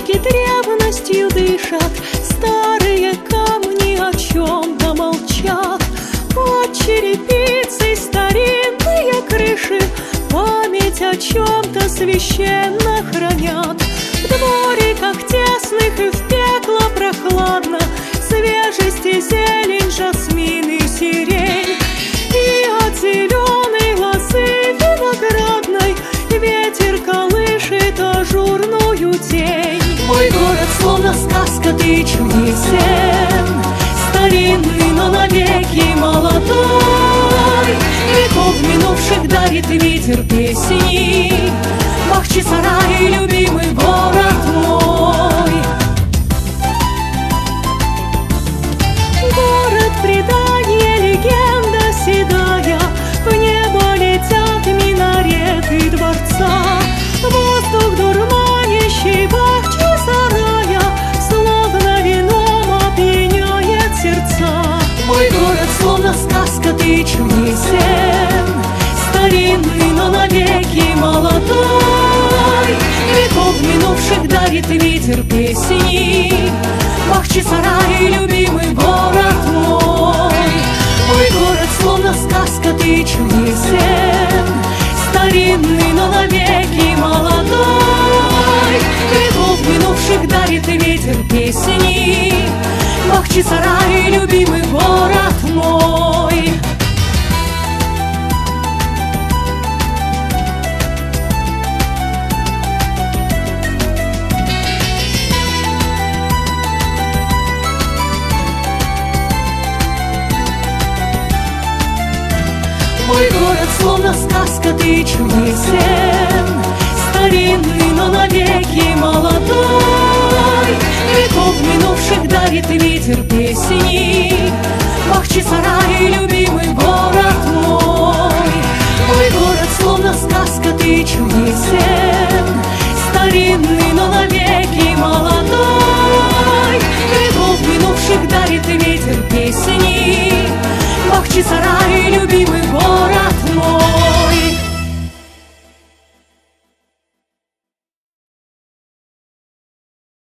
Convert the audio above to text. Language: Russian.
Дороги древностью дышат, старые камни о чем-то молчат. Под черепицей старинные крыши память о чем-то священно хранят. В двориках тесных и в пекло прохладно, свежесть и зелень, жасмин и сирень. И от зеленой лозы виноградной ветер колышет ажурную тень. Мой город словно сказка, ты чудесен, старинный, но навеки молодой. Веков минувших дарит ветер песни, Бахчисарай, любимый город мой. Город предания, легенда седая, в небо летят минареты дворца. Воздух дурманящий Бахчисарая словно вином опьяняет сердца. Мой город словно сказка, ты чудесен, старинный, но навеки молодой. Веков минувших дарит ветер песни, Бахчисарай, любимый город мой. Мой город словно сказка, ты чудесен, старинный, но навеки молодой. Веков минувших дарит ветер песни, Бахчисарай, любимый город мой. Мой город словно сказка, ты чудесен, старинный, но навеки молодой. Веков минувших дарит ветер песни, Бахчисарай, любимый город мой. Мой город словно сказка, ты чудесен, старинный, но навеки молодой. Веков минувших дарит ветер песни, Бахчисарай.